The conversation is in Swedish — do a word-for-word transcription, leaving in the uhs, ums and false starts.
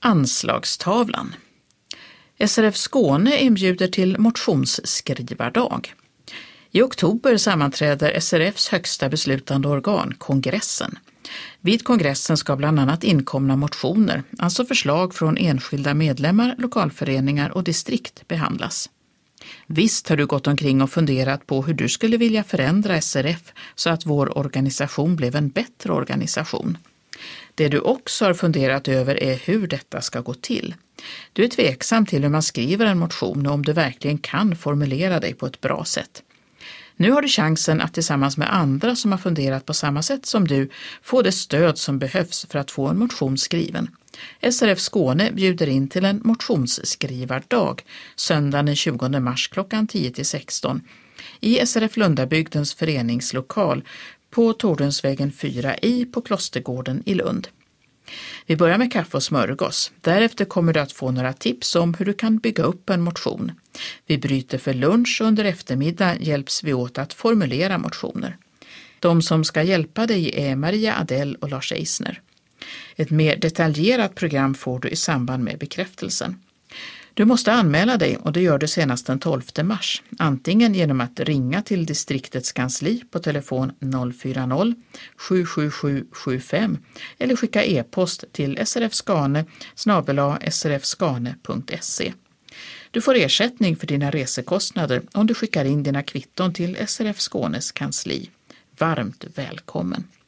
Anslagstavlan. S R F Skåne inbjuder till motionsskrivardag. I oktober sammanträder S R F:s högsta beslutande organ, kongressen. Vid kongressen ska bland annat inkomna motioner, alltså förslag från enskilda medlemmar, lokalföreningar och distrikt behandlas. Visst har du gått omkring och funderat på hur du skulle vilja förändra S R F så att vår organisation blev en bättre organisation. Det du också har funderat över är hur detta ska gå till. Du är tveksam till hur man skriver en motion och om du verkligen kan formulera dig på ett bra sätt. Nu har du chansen att tillsammans med andra som har funderat på samma sätt som du få det stöd som behövs för att få en motion skriven. S R F Skåne bjuder in till en motionsskrivardag söndagen den tjugonde mars klockan tio till sexton i S R F Lundabygdens föreningslokal på Tordensvägen fyra i på Klostergården i Lund. Vi börjar med kaffe och smörgås. Därefter kommer du att få några tips om hur du kan bygga upp en motion. Vi bryter för lunch och under eftermiddag hjälps vi åt att formulera motioner. De som ska hjälpa dig är Maria Adell och Lars Eisner. Ett mer detaljerat program får du i samband med bekräftelsen. Du måste anmäla dig och det gör du senast den tolfte mars, antingen genom att ringa till distriktets kansli på telefon noll fyra noll sju sju sju sju fem eller skicka e-post till srfskane snabel-a srfskane punkt se. Du får ersättning för dina resekostnader om du skickar in dina kvitton till S R F Skånes kansli. Varmt välkommen!